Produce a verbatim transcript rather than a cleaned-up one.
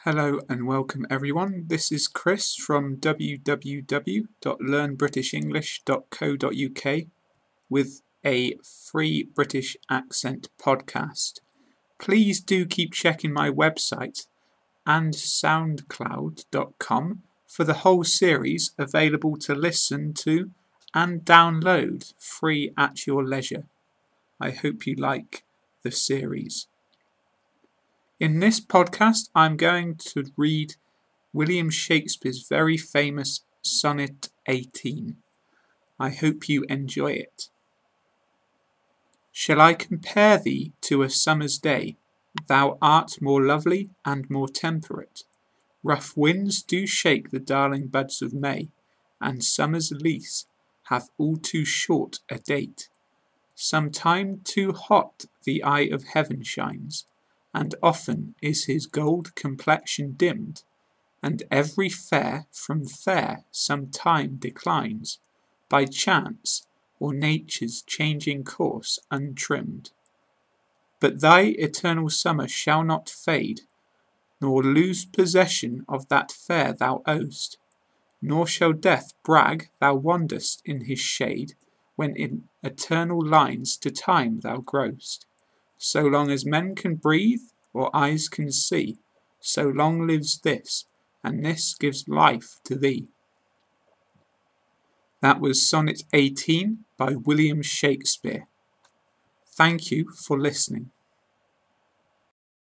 Hello and welcome everyone. This is Chris from w w w dot learn british english dot co dot u k with a free British accent podcast. Please do keep checking my website and soundcloud dot com for the whole series available to listen to and download free at your leisure. I hope you like the series. In this podcast, I'm going to read William Shakespeare's very famous Sonnet eighteen. I hope you enjoy it. Shall I compare thee to a summer's day? Thou art more lovely and more temperate. Rough winds do shake the darling buds of May, and summer's lease hath all too short a date. Sometime too hot the eye of heaven shines, and often is his gold complexion dimmed, and every fair from fair some time declines, by chance or nature's changing course untrimmed. But thy eternal summer shall not fade, nor lose possession of that fair thou owest, nor shall death brag thou wander'st in his shade, when in eternal lines to time thou grow'st. So long as men can breathe, or eyes can see, so long lives this, and this gives life to thee. That was Sonnet eighteen by William Shakespeare. Thank you for listening.